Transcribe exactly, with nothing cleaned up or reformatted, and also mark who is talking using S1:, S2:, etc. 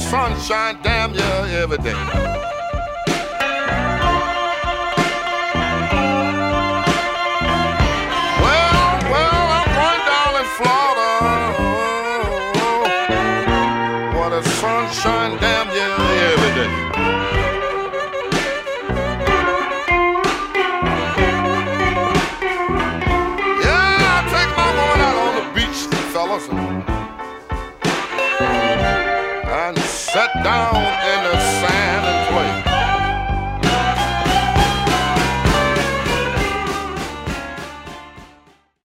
S1: sunshine damn near every day. Well, well, I'm going down in Florida, where the sunshine damn near every day. Yeah, I take my woman out on the beach, fellas, and sat down in the sand and